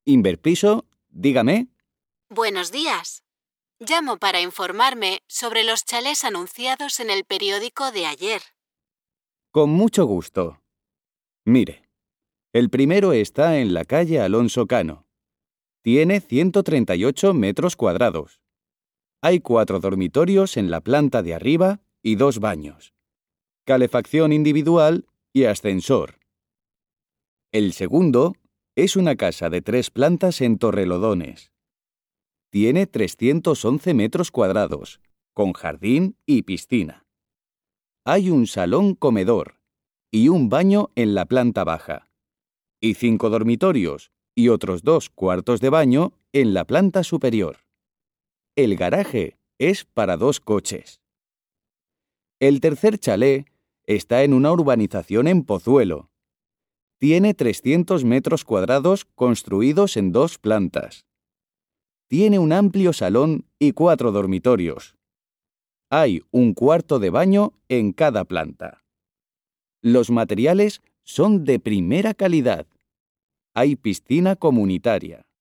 Inverpiso, dígame. Buenos días. Llamo para informarme sobre los chalés anunciados en el periódico de ayer. Con mucho gusto. Mire, el primero está en la calle Alonso Cano. Tiene 138 metros cuadrados. Hay 4 dormitorios en la planta de arriba y 2 baños. Calefacción individual y ascensor. El segundo es una casa de 3 plantas en Torrelodones. Tiene 311 metros cuadrados, con jardín y piscina. Hay un salón-comedor y un baño en la planta baja, y 5 dormitorios y otros 2 cuartos de baño en la planta superior. El garaje es para 2 coches. El tercer chalé está en una urbanización en Pozuelo. Tiene 300 metros cuadrados construidos en 2 plantas. Tiene un amplio salón y 4 dormitorios. Hay un cuarto de baño en cada planta. Los materiales son de primera calidad. Hay piscina comunitaria.